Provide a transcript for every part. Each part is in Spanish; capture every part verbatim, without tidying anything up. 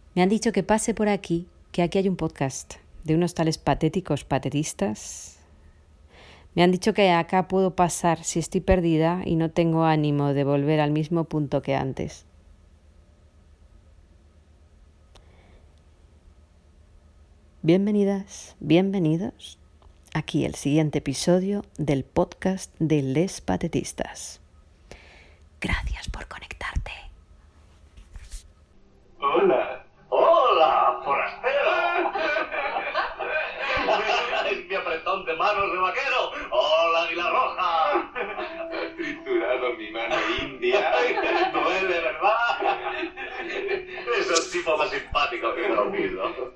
Me han dicho que pase por aquí, que aquí hay un podcast de unos tales patéticos patetistas. Me han dicho que acá puedo pasar si estoy perdida y no tengo ánimo de volver al mismo punto que antes. Bienvenidas, bienvenidos. Aquí el siguiente episodio del podcast de Les Patetistas. Gracias por conectarte. Hola. ¡Hola, forastero! ¡Es mi apretón de manos de vaquero! ¡Hola, águila roja! Has triturado mi mano india. Duele, ¿verdad? Es el tipo más simpático que he conocido.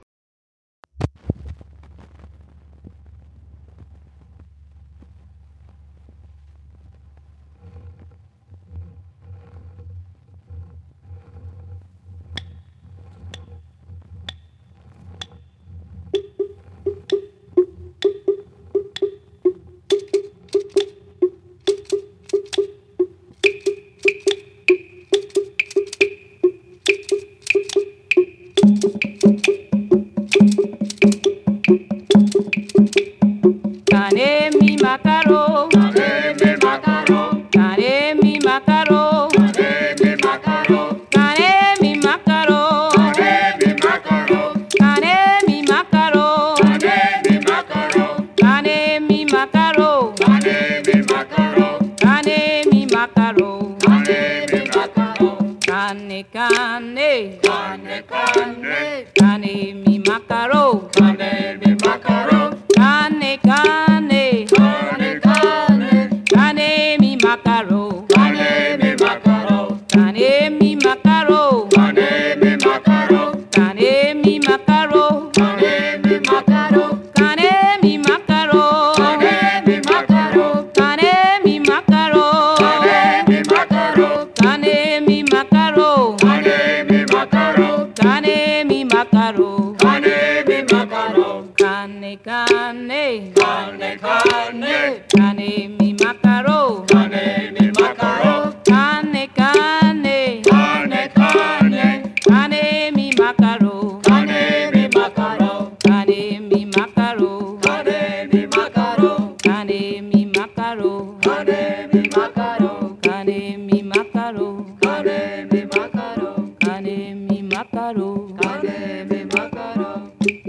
Cane mi macaro, Cane mi macaro, cane mi macaro, cane mi macaro, cane mi macaro, cane mi macaro, cane mi macaro, cane mi macaro, cane mi macaro, cane mi macaro, cane mi macaro, cane mi macaro, cane cane, cane cane, cane mi macaro, cane mi macaro, cane cane, cane cane, cane mi macaro, cane mi macaro, cane mi macaro, cane mi macaro, cane mi macaro, cane mi macaro, cane mi macaro, cane mi macaro, cane mi macaro, cane mi macaro, cane mi macaro, cane mi macaro, cane mi macaro, cane mi macaro, cane cane, cane cane, cane mi macaro, cane mi macaro, cane cane, cane cane, cane mi macaro, cane mi macaro, cane mi macaro, cane mi macaro, cane mi macaro, cane mi macaro, cane mi macaro, cane mi macaro, cane mi macaro. cane mi macaro.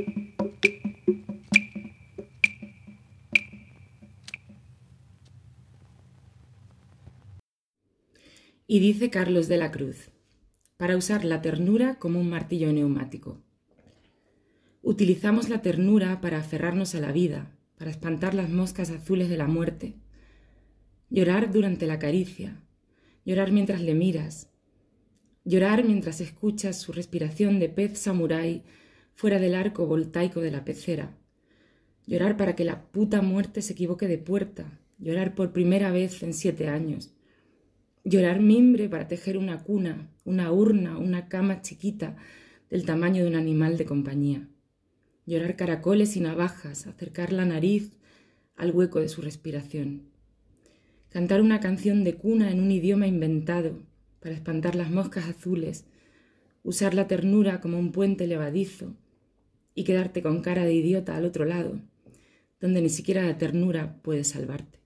Y dice Carlos de la Cruz, para usar la ternura como un martillo neumático. Utilizamos la ternura para aferrarnos a la vida, para espantar las moscas azules de la muerte. Llorar durante la caricia, llorar mientras le miras, llorar mientras escuchas su respiración de pez samurái fuera del arco voltaico de la pecera. Llorar para que la puta muerte se equivoque de puerta, llorar por primera vez en siete años. Llorar mimbre para tejer una cuna, una urna, una cama chiquita del tamaño de un animal de compañía. Llorar caracoles y navajas, acercar la nariz al hueco de su respiración. Cantar una canción de cuna en un idioma inventado para espantar las moscas azules, usar la ternura como un puente levadizo y quedarte con cara de idiota al otro lado, donde ni siquiera la ternura puede salvarte.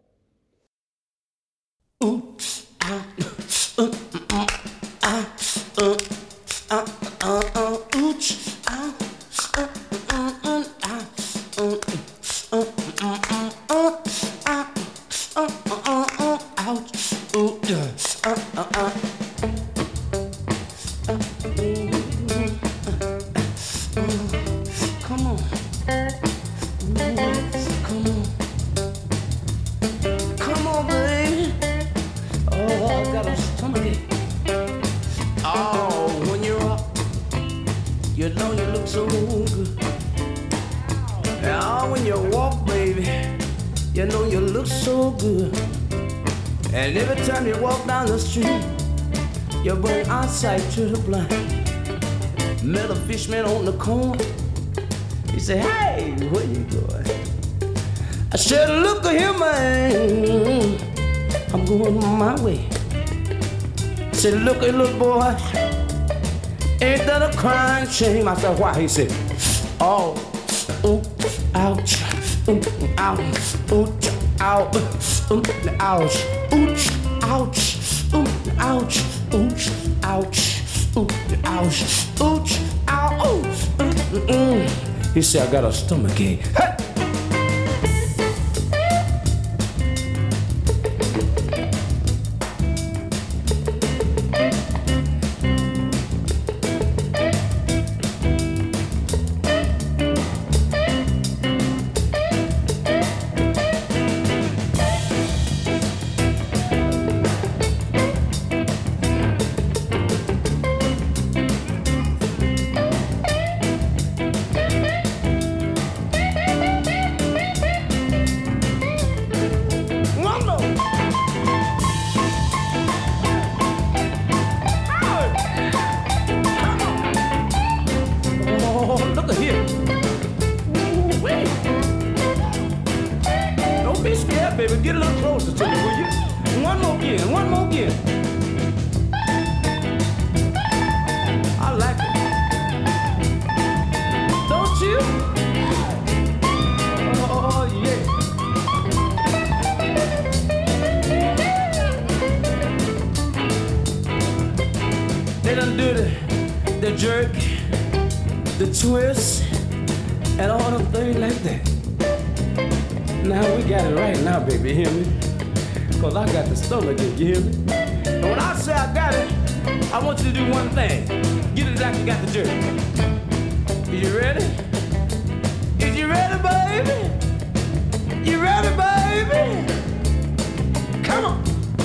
Come on. Come on. Come on, baby. Oh, I got a stomachache. Oh, when you're up, you know you look so good. Now, when you walk, baby, you know you look so good. And every time you walk down the street, you bring eyesight to the blind. Met a fishman on the corner. He said, hey, where you going? I said, look at here, man. I'm going my way. I said, look at little boy. ain't that a crying shame? I said, why? He said, oh, ooh, ouch, ooh, ouch, ooch, ouch, ooch, ouch, ooch, ouch, ooch, ouch, ooch, ouch, ooch, ouch, ooch, ouch. He said, I got a stomach ache. Hey! Baby, get a little closer to me, will you? One more again, one more again. I like it. Don't you? Oh, yeah. They done do the, the jerk, the twist, and all them things like that. Now we got it right now, baby, you hear me? Cause I got the stomach ache, you hear me? And when I say I got it, I want you to do one thing. Get it like you got the jerk. Is you ready? Is you ready, baby? You ready, baby? Come on.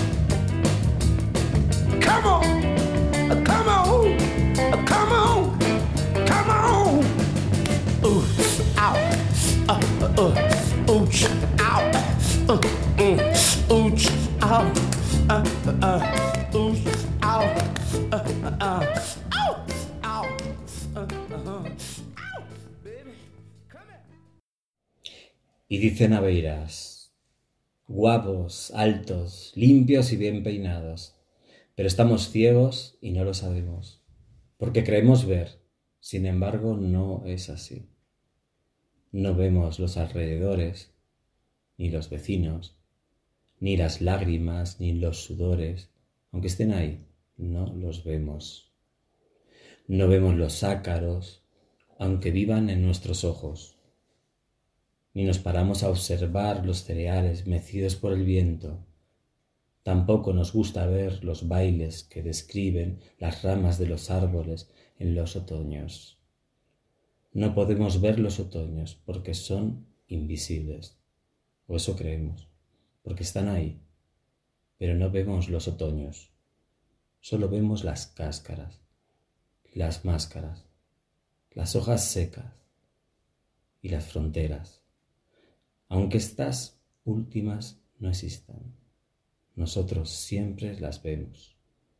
Come on. Uh, come on. Uh, come on. Come on. Ooh, ow. Uh, uh, uh. Ooch, ow, uh, mm, ooch, ow, uh, uh, ooch, ow, uh, uh, ow, ow, uh, uh, ow, baby, come here. Y dice Naveiras, guapos, altos, limpios y bien peinados, pero estamos ciegos y no lo sabemos, porque creemos ver, sin embargo no es así. No vemos los alrededores, ni los vecinos, ni las lágrimas, ni los sudores, aunque estén ahí, no los vemos. No vemos los ácaros, aunque vivan en nuestros ojos. Ni nos paramos a observar los cereales mecidos por el viento. Tampoco nos gusta ver los bailes que describen las ramas de los árboles en los otoños. No podemos ver los otoños porque son invisibles, o eso creemos, porque están ahí, pero no vemos los otoños, solo vemos las cáscaras, las máscaras, las hojas secas y las fronteras, aunque estas últimas no existan, nosotros siempre las vemos.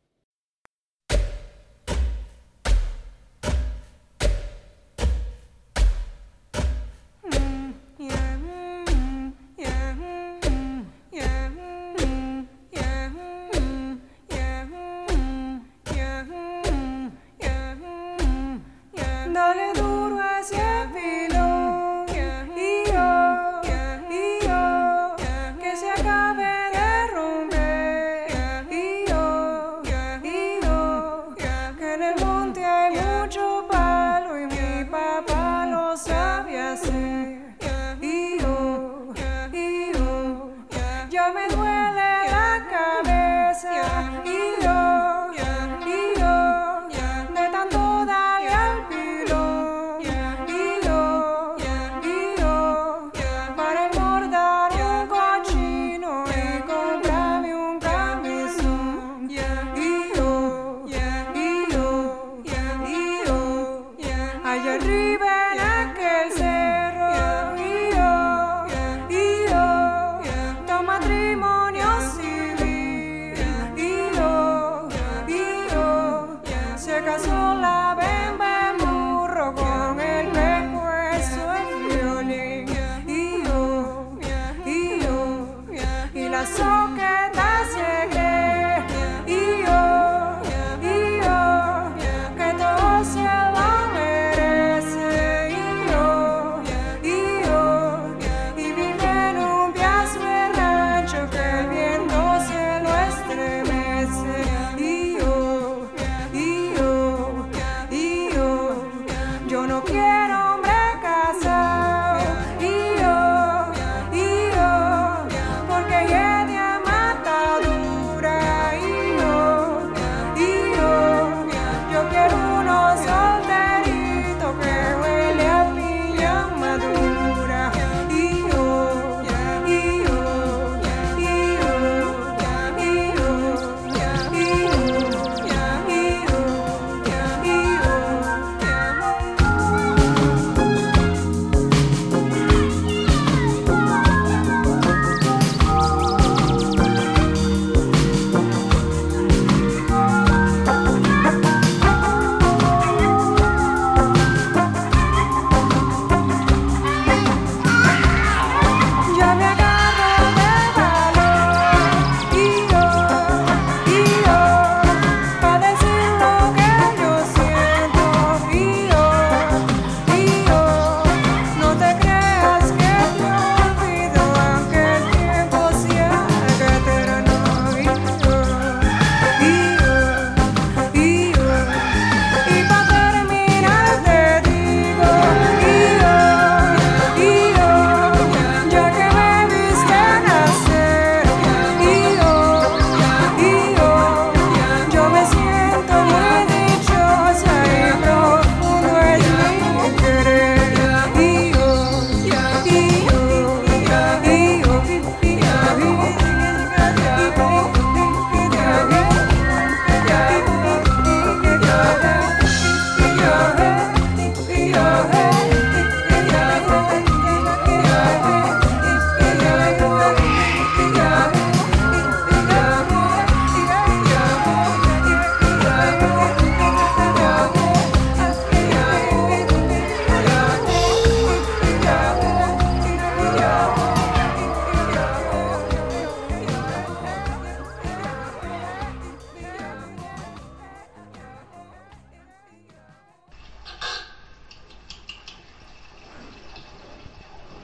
Dale duro hacia el filo, y yo, y yo, que se acabe de romper, y yo, y yo, que en el monte hay mucho palo y mi papá lo sabe hacer, y yo, y yo, ya me duele la cabeza, y yo, y yo, de tanto darle al pilo, y yo, y yo, para engordar un cochino y comprarme un camisón, y yo, y yo, y yo, allá arriba en aquel cerro, y yo, y yo, tu matrimonio civil, y yo, y yo, se casó la bemba en burro con el pescuezo el violín, y yo, y yo, y la soqueta se cree, y yo, y yo, que todo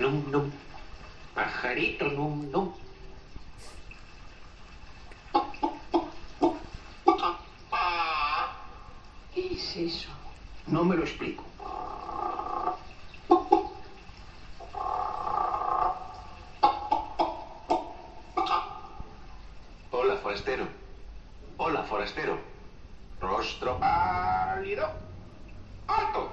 num num. Pajarito num num. ¿Qué es eso? No me lo explico. Hola, forastero. Hola, forastero. Rostro pálido. ¡Alto!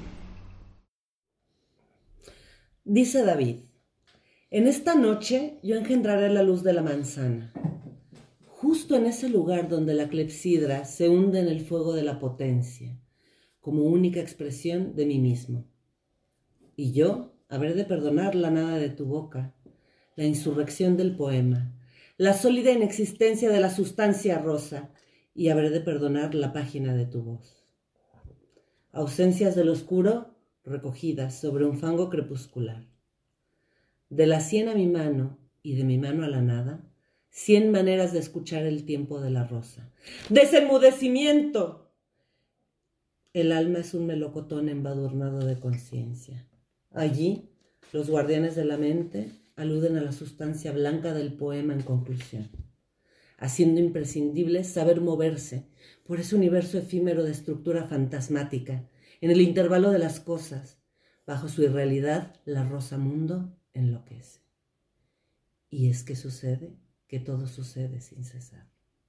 Dice David: en esta noche yo engendraré la luz de la manzana, justo en ese lugar donde la clepsidra se hunde en el fuego de la potencia, como única expresión de mí mismo. Y yo habré de perdonar la nada de tu boca, la insurrección del poema, la sólida inexistencia de la sustancia rosa, y habré de perdonar la página de tu voz. Ausencias del oscuro recogidas sobre un fango crepuscular. De la sien a mi mano y de mi mano a la nada, cien maneras de escuchar el tiempo de la rosa. ¡Desenmudecimiento! El alma es un melocotón embadurnado de conciencia. Allí, los guardianes de la mente aluden a la sustancia blanca del poema en conclusión, haciendo imprescindible saber moverse por ese universo efímero de estructura fantasmática, en el intervalo de las cosas. Bajo su irrealidad, la rosa mundo enloquece. Y es que sucede que todo sucede sin cesar.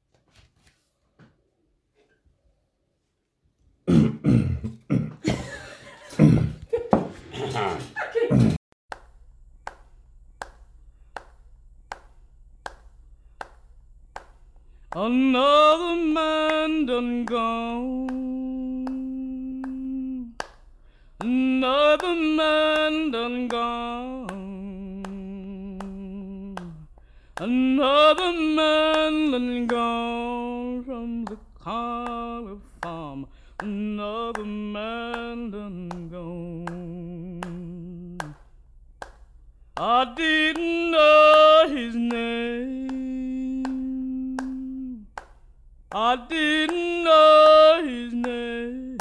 Another man done gone. Another man done gone. Another man done gone from the collar farm. Another man done gone. I didn't know his name. I didn't know his name.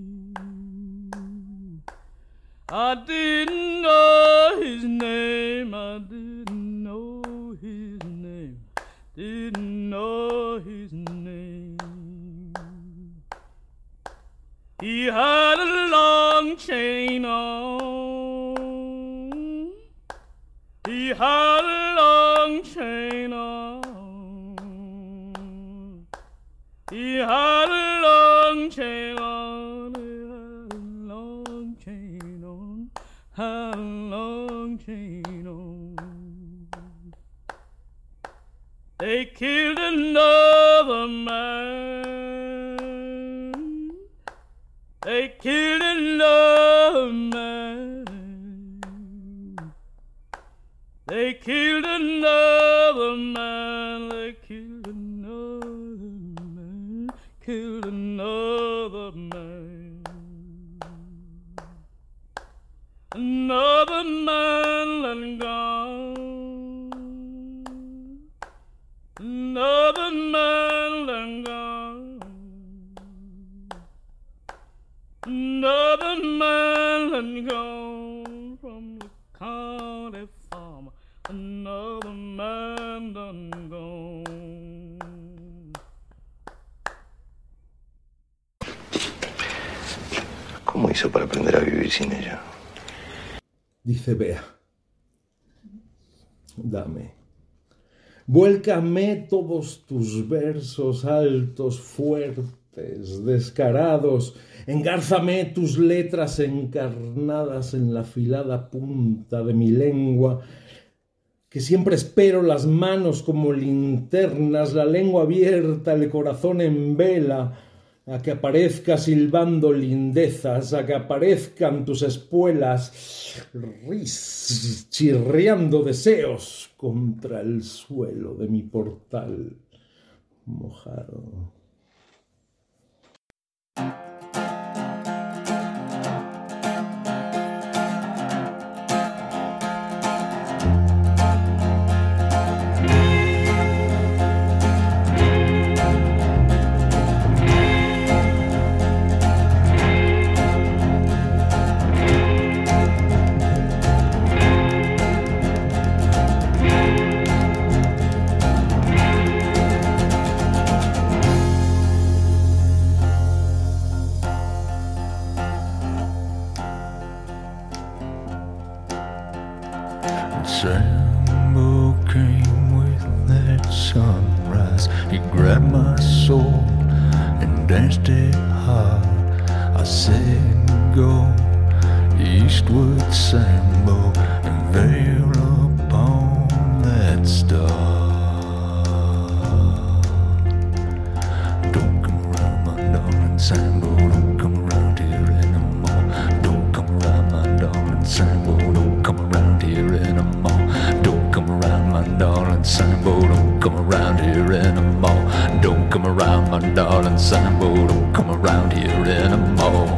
I didn't know his name. I didn't know his name. Didn't know his name. He had a long chain on. He had a long chain on. He had a long chain on, he had a long chain on, had a long chain on. They killed another man. They killed another man. They killed another man. They killed another man. Killed another man. Another man let gone. Another man let gone. Another man let gone from the county farm. Another man done gone. ¿Cómo hizo para aprender a vivir sin ella? Dice Bea, dame, vuélcame todos tus versos altos, fuertes, descarados, engárzame tus letras encarnadas en la afilada punta de mi lengua, que siempre espero las manos como linternas, la lengua abierta, el corazón en vela, a que aparezca silbando lindezas, a que aparezcan tus espuelas, ris, chirriando deseos contra el suelo de mi portal mojado. Sambo came with that sunrise. He grabbed my soul and danced it hard. I said go eastward, Sambo, and veil upon that star. Don't come around, my darling Sambo, don't come around here anymore. Don't come around, my darling Sambo, don't come around here anymore. Don't come around, my darling Sambo, don't come around here anymore. Don't come around, my darling Sambo, don't come around here anymore.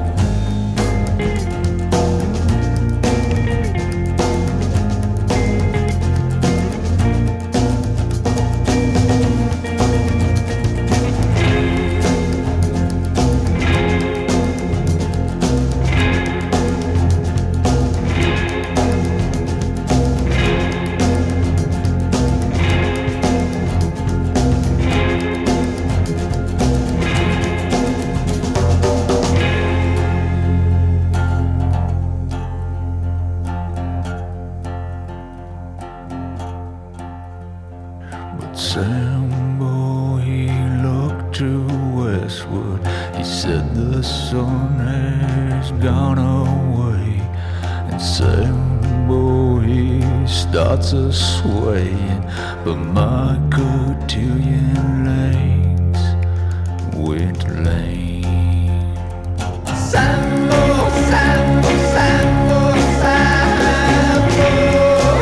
Sambo, he looked to westward. He said the sun has gone away. And Sambo, he starts a swaying, but my cotillion legs went lame. Sambo, Sambo, Sambo, Sambo.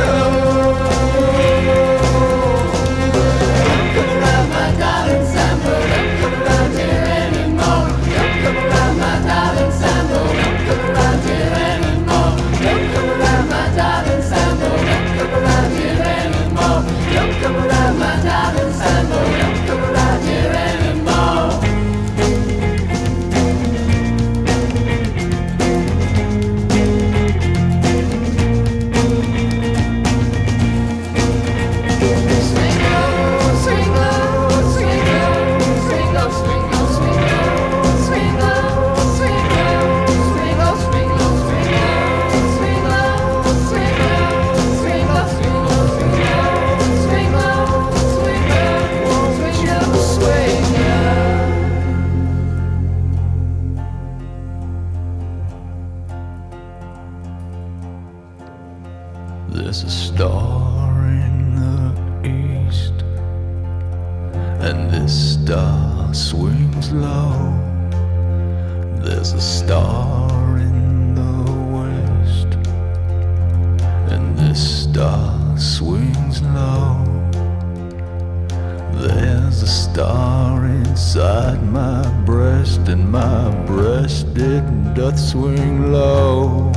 There's a star in the east, and this star swings low. There's a star in the west, and this star swings low. There's a star inside my breast, and my breast it doth swing low.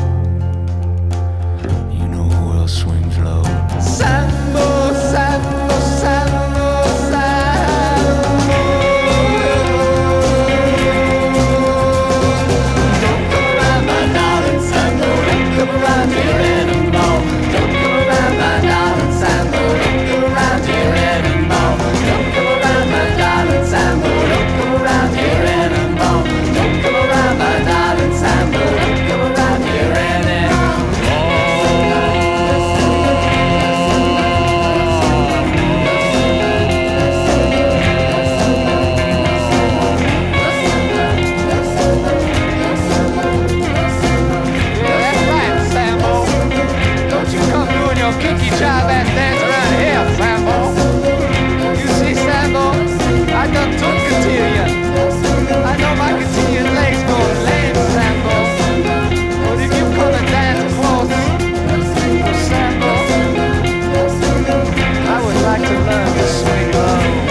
Swings low. Sambo, Sambo, Sambo, Sambo. Don't come around, my darling Sambo. Don't come around here anymore. Don't come around, my darling Sambo. Don't come around here anymore. Don't come around, my darling Sambo. Don't come around here anymore. Don't come around, my darling Sambo. Don't come around here anymore. Kinky jive and dance around here, Sambo. You see, Sambo, I done took cotillion. I know my cotillion legs go lame, Sambo. But if you come and dance close, Sambo, I would like to learn to swing low.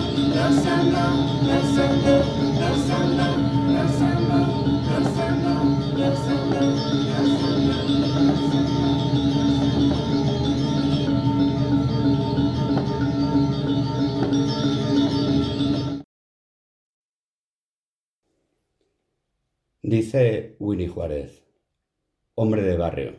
Samba, Dice Willy Juárez, hombre de barrio.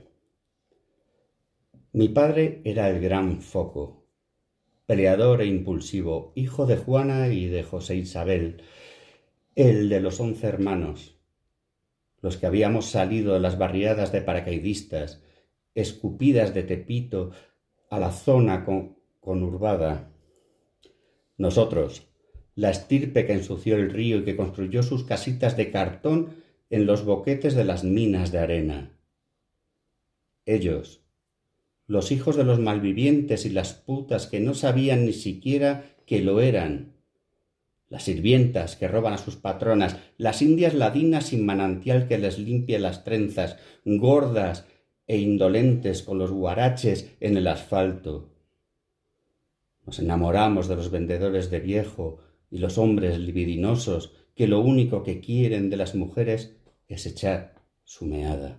Mi padre era el gran Foco, peleador e impulsivo, hijo de Juana y de José Isabel, el de los once hermanos, los que habíamos salido de las barriadas de paracaidistas, escupidas de Tepito a la zona con, conurbada. Nosotros, la estirpe que ensució el río y que construyó sus casitas de cartón en los boquetes de las minas de arena. Ellos, los hijos de los malvivientes y las putas que no sabían ni siquiera que lo eran, las sirvientas que roban a sus patronas, las indias ladinas sin manantial que les limpie las trenzas, gordas e indolentes con los guaraches en el asfalto. Nos enamoramos de los vendedores de viejo y los hombres libidinosos que lo único que quieren de las mujeres es echar su meada.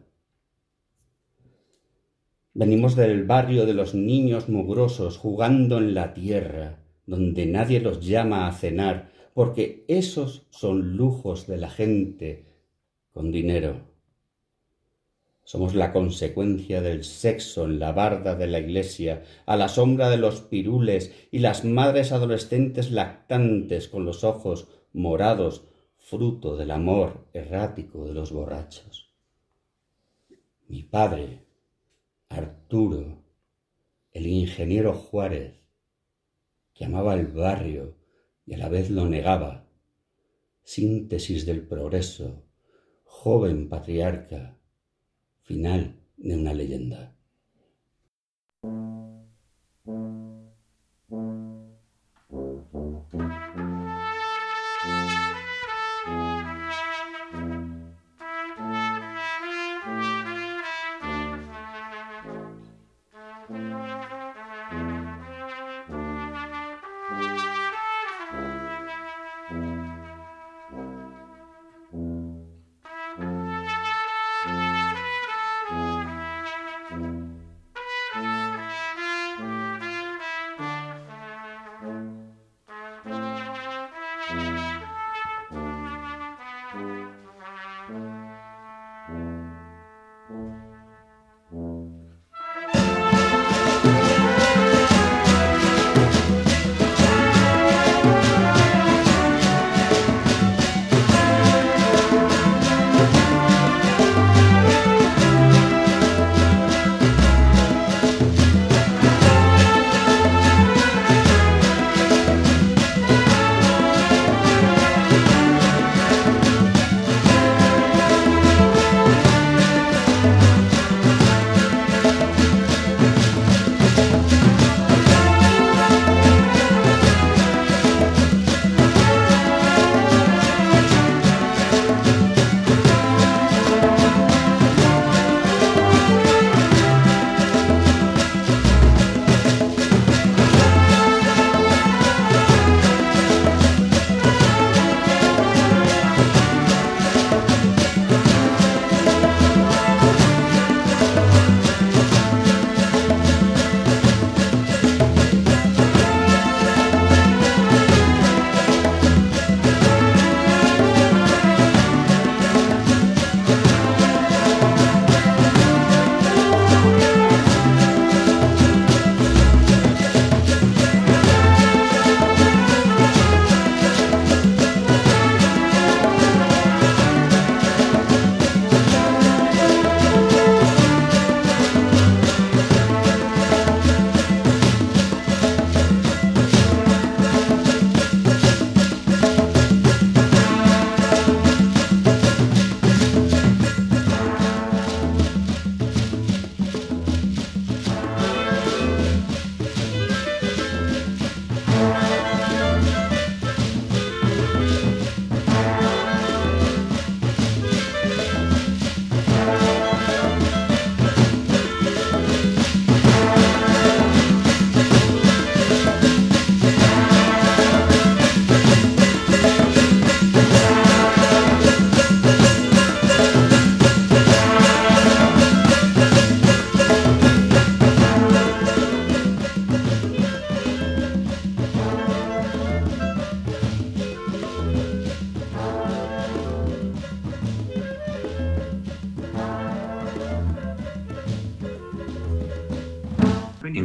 Venimos del barrio de los niños mugrosos jugando en la tierra, donde nadie los llama a cenar, porque esos son lujos de la gente con dinero. Somos la consecuencia del sexo en la barda de la iglesia, a la sombra de los pirules y las madres adolescentes lactantes con los ojos morados, fruto del amor errático de los borrachos. Mi padre, Arturo, el ingeniero Juárez, que amaba el barrio y a la vez lo negaba, síntesis del progreso, joven patriarca, final de una leyenda.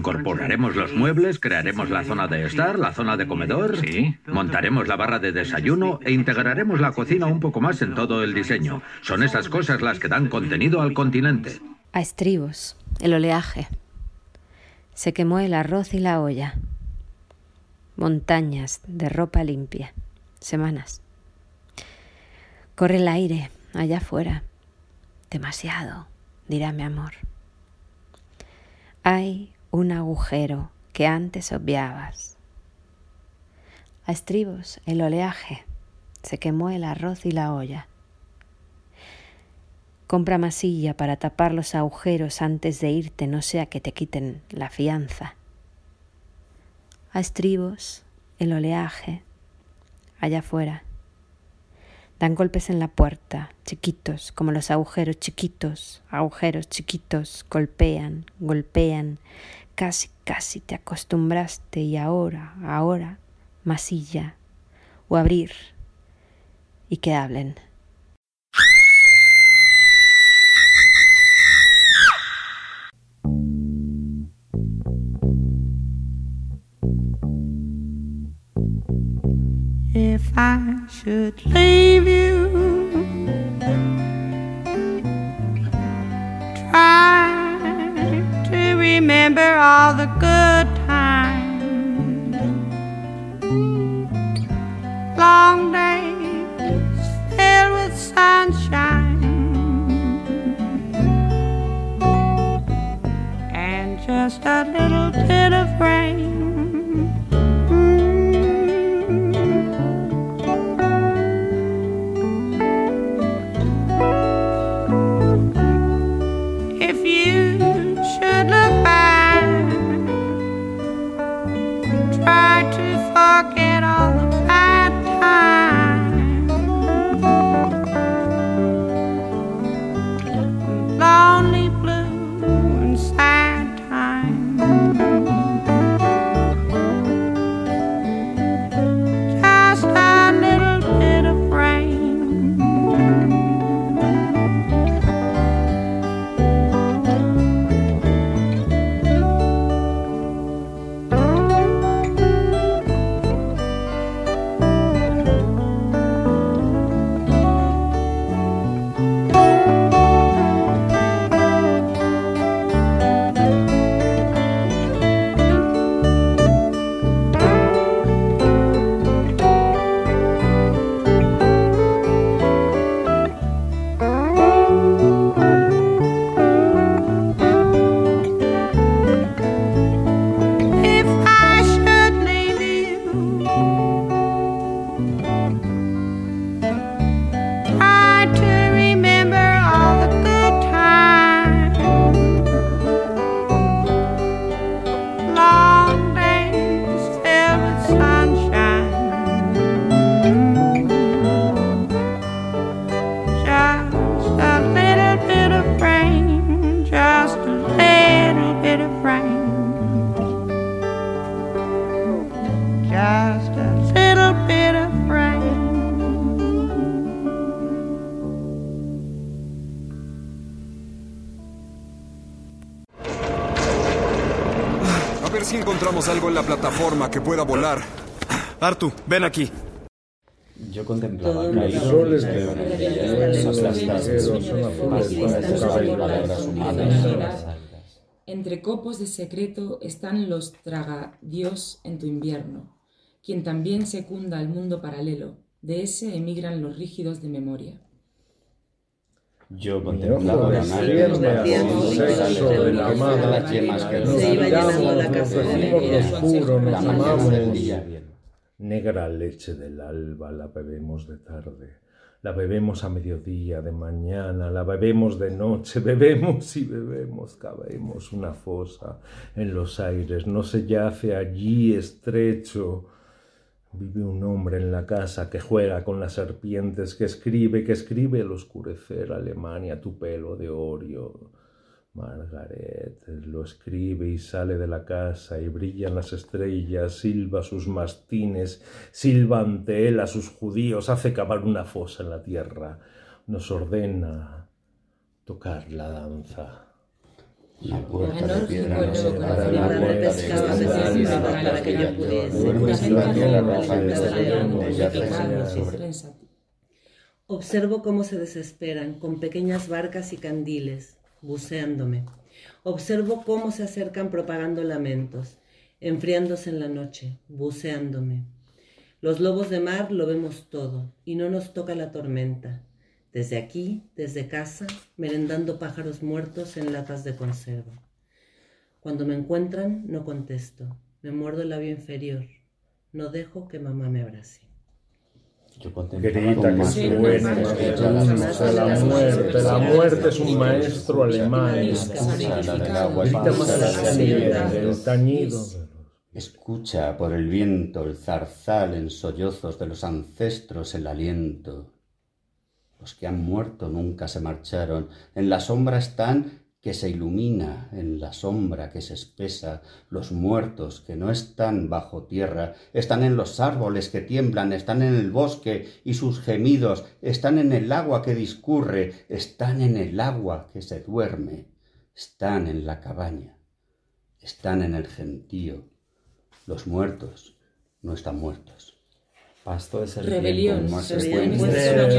Incorporaremos los muebles, crearemos la zona de estar, la zona de comedor, montaremos la barra de desayuno e integraremos la cocina un poco más en todo el diseño. Son esas cosas las que dan contenido al continente. A estribos, el oleaje. Se quemó el arroz y la olla. Montañas de ropa limpia. Semanas. Corre el aire allá afuera. Demasiado, dirá mi amor. Hay un agujero que antes obviabas. A estribos, el oleaje. Se quemó el arroz y la olla. Compra masilla para tapar los agujeros antes de irte, no sea que te quiten la fianza. A estribos, el oleaje. Allá afuera. Dan golpes en la puerta, chiquitos, como los agujeros chiquitos, agujeros chiquitos, golpean, golpean, casi, casi te acostumbraste y ahora, ahora, masilla, o abrir, y que hablen. If I should leave you, try to remember all the good times, long days filled with sunshine, and just a little bit of rain. Forget all the bad times, lonely, blue, and sad times. Just a little bit of rain. Si encontramos algo en la plataforma que pueda volar. Artu, ven aquí. Yo contemplaba Los soles de Entre copos de secreto están los traga-dios en tu invierno, quien también secunda el mundo paralelo. De ese emigran los rígidos de memoria. Yo contemplaba la nave, el sexo de la madre, las yemas que nos miramos, nos decimos lo oscuro, nos amamos. Negra leche del alba la bebemos de tarde, la bebemos a mediodía, de mañana, la bebemos de noche, bebemos y bebemos, cabemos una fosa en los aires, no se yace allí estrecho. Vive un hombre en la casa que juega con las serpientes, que escribe, que escribe al oscurecer Alemania, tu pelo de orio. Margaret lo escribe y sale de la casa y brillan las estrellas, silba sus mastines, silba ante él a sus judíos, hace cavar una fosa en la tierra, nos ordena tocar la danza. Una puerta de Enórgico piedra el nos lobo con la separa de la fibra puerta de pescaba cristal desde de arriba la para que yo criatura. pudiese Duermes en la tierra arrojando Observo y yaces sobre Observo cómo se desesperan con pequeñas barcas y candiles, buceándome. Observo cómo se acercan propagando lamentos, enfriándose en la noche, buceándome. Los lobos de mar lo vemos todo y no nos toca la tormenta. Desde aquí, desde casa, merendando pájaros muertos en latas de conserva. Cuando me encuentran, no contesto. Me muerdo el labio inferior. No dejo que mamá me abrace. Yo contemplaba Grita con que más suene, frecuencia maestra, las la voces de las muerte, voces la de muerte es un los maestro alemán. Escucha del agua, Grita más escucha así, del el viento. tañido. Escucha por el viento el zarzal en sollozos de los ancestros el aliento. Los que han muerto nunca se marcharon. En la sombra están que se ilumina, en la sombra que se espesa. Los muertos que no están bajo tierra, están en los árboles que tiemblan, están en el bosque y sus gemidos, están en el agua que discurre, están en el agua que se duerme, están en la cabaña, están en el gentío. Los muertos no están muertos. Pasto de Rebelión. serpiente,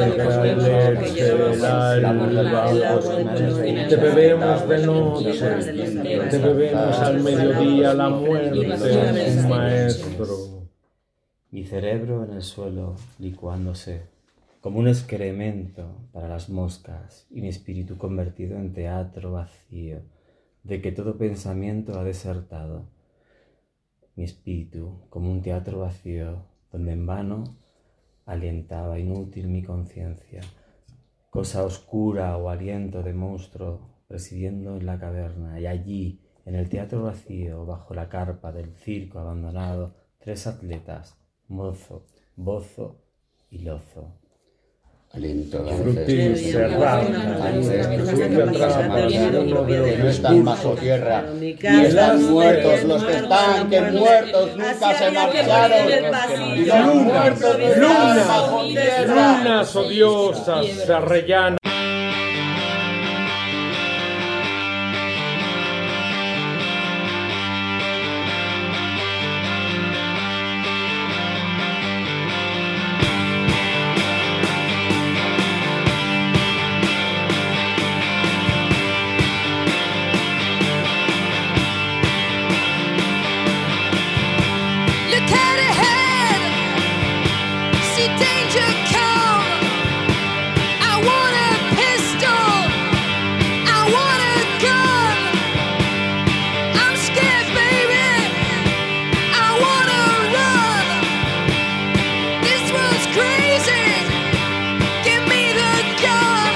te bebemos de noche, te bebemos al mediodía, la muerte es un maestro. Mi cerebro en el suelo, licuándose, como un excremento para las moscas, y mi espíritu convertido en teatro vacío, de que todo pensamiento ha desertado. Mi espíritu, como un teatro vacío, donde en vano alientaba inútil mi conciencia, cosa oscura o aliento de monstruo presidiendo en la caverna, y allí, en el teatro vacío, bajo la carpa del circo abandonado, tres atletas, mozo, bozo y lozo. Aliento de Frutis, serrana, ancestros que no están bajo tierra, y están muertos los que están, que muertos nunca se marcharon, y los muertos que están bajo tierra. Lunas odiosas se arrellanan. Look at ahead, see danger come. I want a pistol, I want a gun. I'm scared, baby, I wanna run. This world's crazy, give me the gun.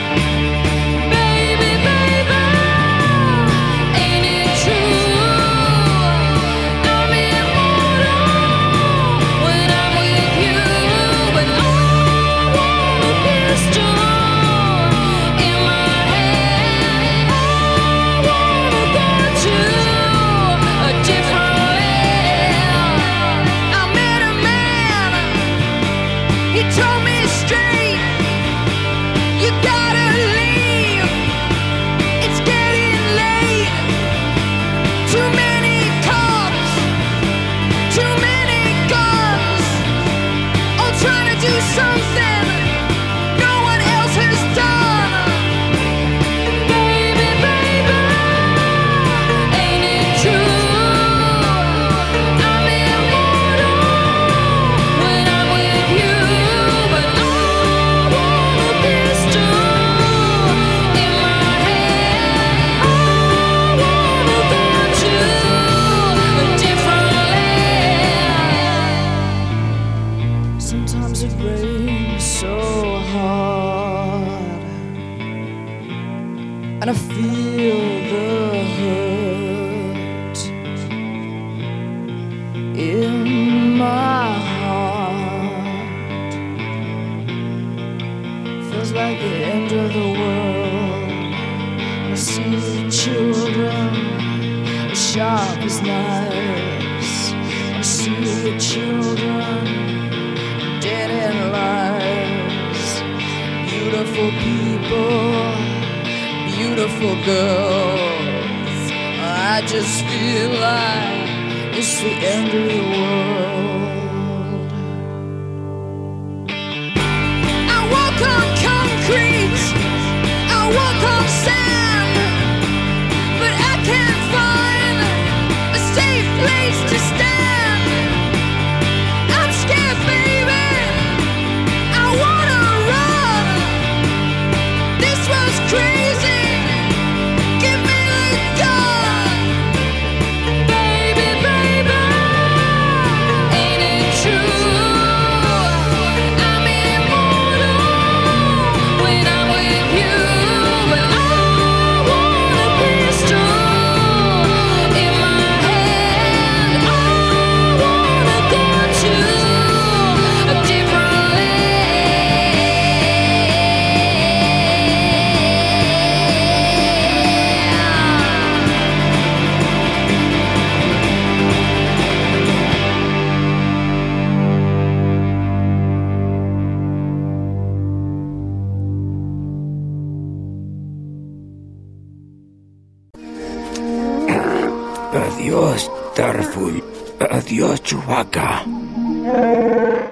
Baby, baby, ain't it true? I'm immortal when I'm with you, but I want a pistol in my hand. I wanna go to a different land. I met a man, he told me straight, you gotta leave, it's getting late. Too many cops, too many guns, all trying to do something no one else has done. Baby, baby, ain't it true? I'm immortal when I'm with you, but I want a pistol in my hand. I wanna go to a different land. Sometimes it rains so hard, and I feel the hurt in my heart. Feels like the end of the world. I see the children as sharp as knives. I see the children dead in lives. Beautiful people, beautiful girls. just feel like it's the end of the world. I walk on concrete, I walk on sand, but I can't find a safe place to stand. I'm scared, baby, I wanna run. This was crazy, give me the gun. Baby, baby, ain't it true? I'm immortal when I'm with you. But I want a pistol in my hand. I wanna go to a different Adiós, Darfur. Adiós, Chewbacca.